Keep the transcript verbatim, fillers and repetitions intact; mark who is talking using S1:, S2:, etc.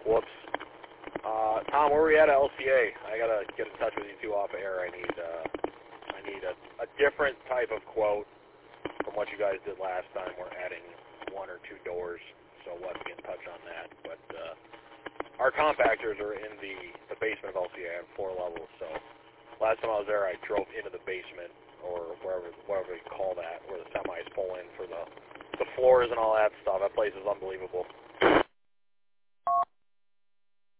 S1: Whoops. Uh, Tom, where are we at at L C A? I gotta get in touch with you two off air. I need, uh, I need a, a different type of quote from what you guys did last time. We're adding one or two doors, so we'll have to get in touch on that. But uh, our compactors are in the, the basement of L C A on four levels. So last time I was there, I drove into the basement or wherever, whatever you call that, where the semis pull in for the the floors and all that stuff. That place is unbelievable.